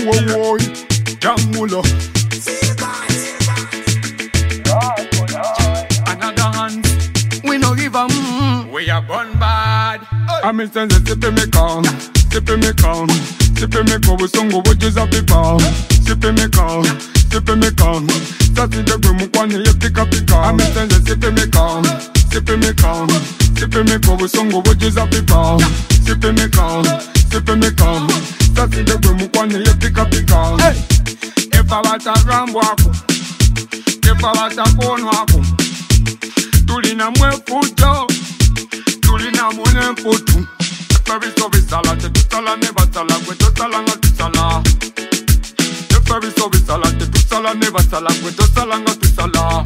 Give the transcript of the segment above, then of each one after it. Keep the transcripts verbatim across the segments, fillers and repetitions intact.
whoa, young mulo. Another hand, we no give a mm. We are born bad. I'm in sense sipping me calm, sipping me calm, sipping me calm. We song go just a people, sipping me calm, sipping me calm. That's in the room, one you pick up pick up. I'm in sense sipping me calm, sipping me calm, sipping me calm. We song go just a people, sipping me calm, sipping me calm. That's in the room, one you pick up pick up. Hey, if I was a rambo, if I was a phone wako, tulina mwe futo, tulina mwe futu. Every so we sala, te tu sala ne va sala, kwe to sala nga tu sala. Every so we sala, te tu sala ne va sala, kwe to sala nga tu sala.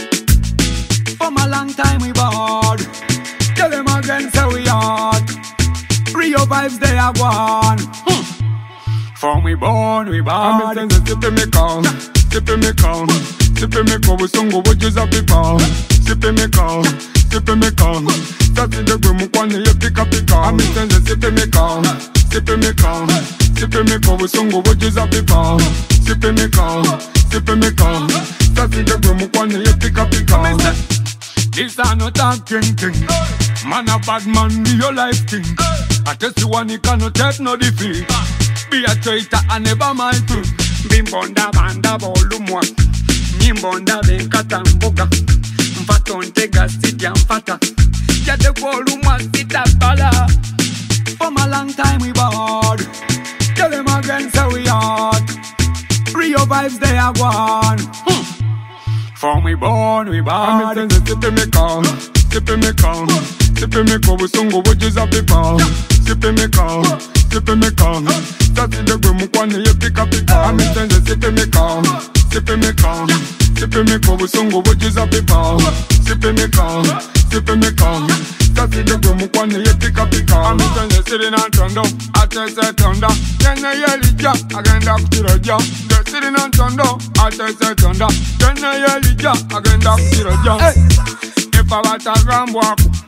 From a long time we bored, tell them again say we hard. Rio vibes they are gone. Hmm. From we born we born. I'm in sense sipping me calm, sipping me calm, sipping me calm. We song go just a people, sipping me calm, sipping me calm. That's in the room, one you pick up pick up. I'm in sense sipping me calm, sipping me calm, sipping me calm. We song go just a people, sipping me calm, sipping me calm. That's in the room, one you pick up pick up. This are not a king king. Man a bad man, be your life king. I test you one, you cannot take no defeat. Be a traitor and never mind too. Bimbonda banda bolumwa, Nimbonda venkatamboga, Mfatonte gasiti amfata, Yade bolumwa sita bala. From a long time we bored, tell them again say we hard. Rio vibes they are gone. Hmm. From we born we born. I'm in sense sipping me calm, sipping me calm, sipping me calm. We song go just a people, sipping me calm, sipping me calm. That's in the room, one you pick up pick up. I'm in sense sipping me calm, sipping me calm, sipping me calm. We song go just a people, sipping me calm, sipping me calm. That's in the room, one you pick up pick up. I'm in sense sitting on thunder, I tell say thunder. Then I yell it ja, again up to the ja. Sitting on thunder, I tell say thunder. Then I yell it ja, again up to the ja. If I was a rambo,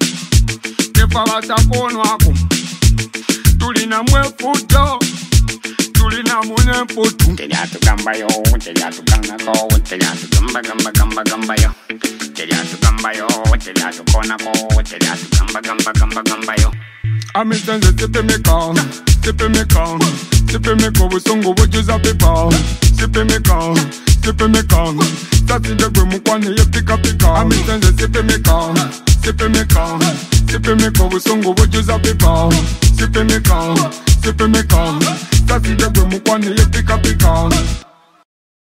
if I was a phone wako, tulina mwe futo, tulina mwe futu. Teria tu gamba yo, teria tu ganga ko, teria tu gamba gamba gamba gamba yo. Teria tu gamba yo, teria tu kona ko, teria tu gamba gamba gamba gamba yo. I'm in sense sipping me calm, sipping me calm, sipping me calm. We song go just a people, sipping me calm, sipping me calm. That's in the room, one you pick up pick up. I'm in sense sipping me calm, sipping me calm, sipping me calm. We song go just a people, sipping me calm, sipping me calm. That's in the room, one you pick up pick up.